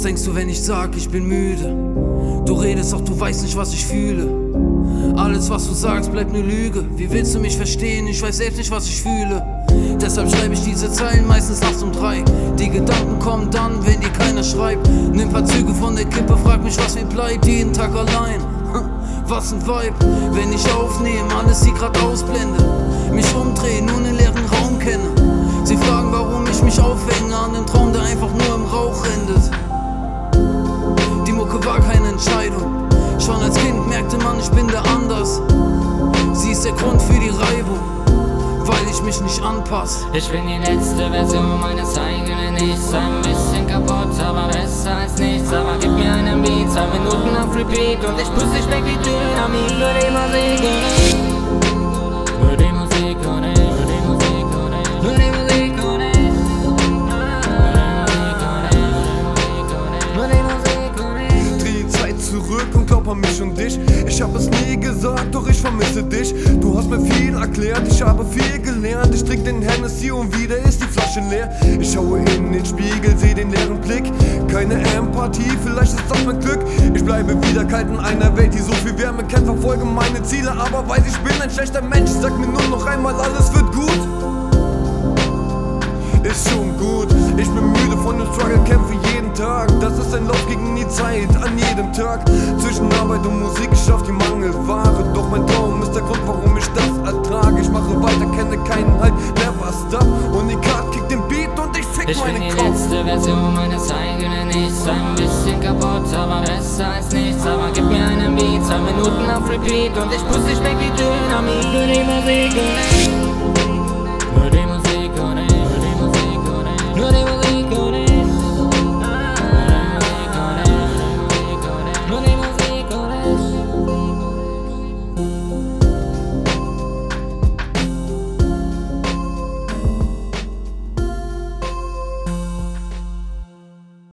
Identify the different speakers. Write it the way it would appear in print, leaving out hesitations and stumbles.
Speaker 1: denkst du, wenn ich sag, ich bin müde? Du redest, doch du weißt nicht, was ich fühle. Alles, was du sagst, bleibt ne Lüge. Wie willst du mich verstehen? Ich weiß selbst nicht, was ich fühle. Deshalb schreibe ich diese Zeilen meistens nachts um 3. Die Gedanken kommen dann, wenn dir keiner schreibt. Nimm paar Züge von der Kippe, frag mich, was mir bleibt. Jeden Tag allein, was ein Vibe. Wenn ich aufnehme, alles sie grad ausblende. Mich umdrehen, nur nen leeren Raum kenne. Sie fragen, warum ich mich aufhänge an den Traum, der einfach nur im Rauch endet. Die Mucke war keine Entscheidung. Schon als Kind merkte man, ich bin der anders. Sie ist der Grund für die Reibung, weil ich mich nicht anpasse.
Speaker 2: Ich bin die letzte Version meines eigenen Ichs. Ein bisschen kaputt, aber besser als nichts. Aber gib mir einen Beat, 2 Minuten auf Repeat und ich push dich weg wie Dynamit. Nur die Musik und ich, nur die Musik und ich, nur die Musik und ich, nur die Musik und ich, nur die Musik und ich.
Speaker 3: Dreh die Zeit zurück und glaub an mich und dich. Ich hab es nie gesagt, doch ich vermisse dich. Du hast mir viel erklärt, ich habe viel gelernt. Ich trink den Hennessy und wieder ist die Flasche leer. Ich schaue in den Spiegel, seh den leeren Blick. Keine Empathie, vielleicht ist das mein Glück. Ich bleibe wieder kalt in einer Welt, die so viel Wärme kennt. Verfolge meine Ziele, aber weiß, ich bin ein schlechter Mensch. Sag mir nur noch einmal, alles wird gut. Ist schon gut, ich bin müde von dem Struggle, kämpfe jeden Tag. Das ist ein Lauf gegen die Zeit, an jedem Tag. Zwischen Arbeit und Musik, ich schaff die Mangelware. Doch mein Traum ist der Grund, warum ich das ertrage. Ich mache weiter, kenne keinen Halt, never stop. Und die Card kickt den Beat und ich fick meinen Kopf.
Speaker 2: Ich bin die letzte Version meines eigenen Ichs. Ein bisschen kaputt, aber besser als nichts. Aber gib mir einen Beat, 2 Minuten auf Repeat und ich push dich weg wie Dynamit. Nur die Musik und ich.